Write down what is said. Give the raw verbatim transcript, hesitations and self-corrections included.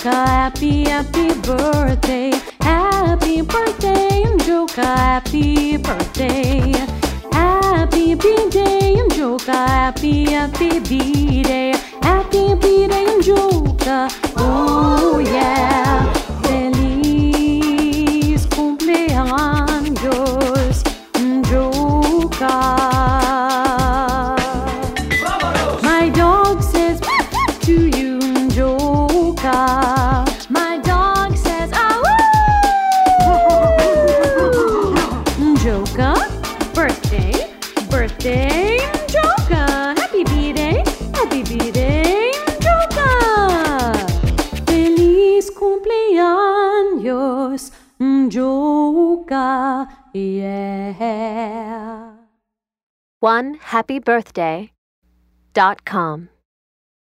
Njoka, happy, happy birthday. Happy birthday, Njoka, happy birthday. Happy B-Day, Njoka, happy, happy B-Day. Happy B-Day, Njoka, oh yeah. Feliz cumpleaños, Njoka. My dog says to you, Njoka. My dog says, ah woo! Njoka, birthday, birthday, Njoka. Happy B-Day, happy B-Day, Njoka. Feliz cumpleaños, Njoka, yeah. one happy birthday dot com